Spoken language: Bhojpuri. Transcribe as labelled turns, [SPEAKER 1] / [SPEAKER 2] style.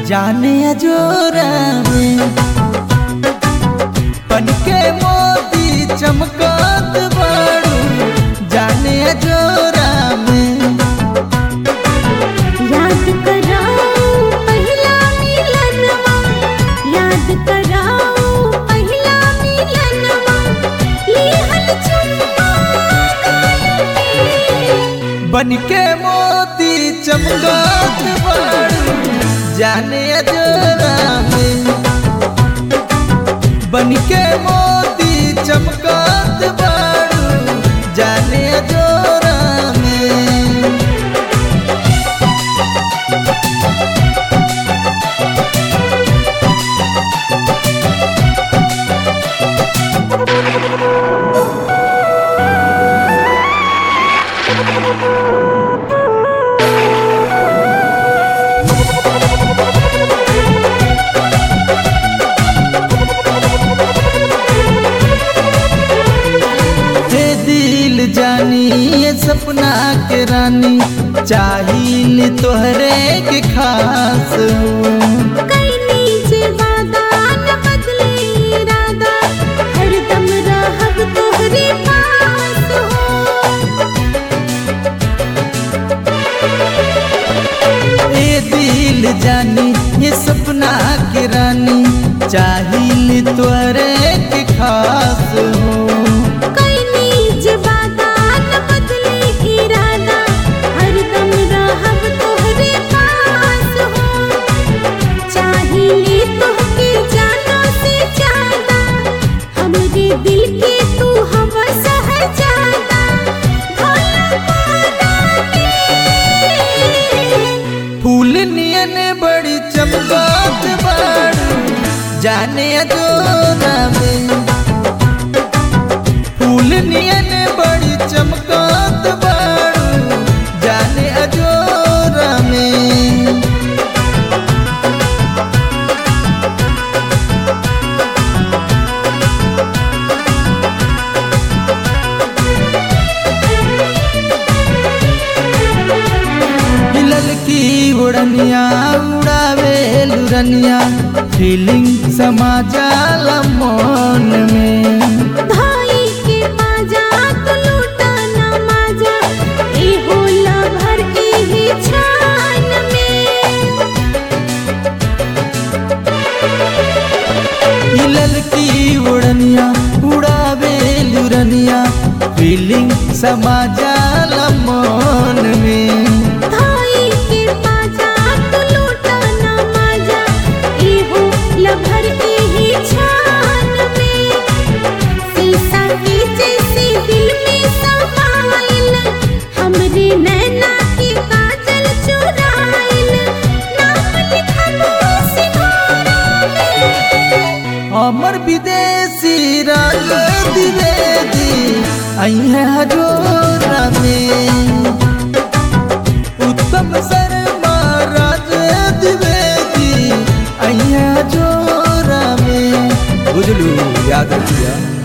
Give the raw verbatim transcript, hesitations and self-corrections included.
[SPEAKER 1] जाने अजोरा में बनके मोती चमकत बाड़ू जाने अजोरा में।
[SPEAKER 2] याद कराओ पहला मिलनवा, याद कराओ पहला मिलनवा, लिहल चुम्मा गाल पे।
[SPEAKER 1] बनके मोती चमकत बाड़ू जाने अजोरा में। बनके मोती चमकत बाड़ू जाने अजोरा में। जानी ये सपना के रानी चाहिए तोहरे के खास हो।
[SPEAKER 2] कईनी जे वादा न बदले इरादा, हरदम रहब तोहरे पास हो।
[SPEAKER 1] ए दिल जानी ये सपना के रानी चाहिए तोहरे के खास हो।
[SPEAKER 2] दिल के तू हवा सहजादा,
[SPEAKER 1] फूल नियन बड़ी चमकत बाड़ू जाने अजोरा में। फूल नियन बड़ी चमकत बाड़ू जाने अजोरा में। की उड़निया उड़ावे लुरनिया फीलिंग समा जाला मन में।
[SPEAKER 2] भाई के बाजा तो लूटा ना माजा, ए होला भर के ही छान में।
[SPEAKER 1] हिलल की उड़निया उड़ावे लुरनिया फीलिंग समा जाला मन में।
[SPEAKER 2] भर के ही छान में शीशा के जैसे दिल में समाइल, हमरे नैना के काजल चुराइल, नाम लिखबो सिंघारा में।
[SPEAKER 1] अमर विदेशी राज द्विवेदी आई है हजोरा में। उत्तम शर्मा राज द्विवेदी आई है हजोरा में। बुझलू याद रखिया।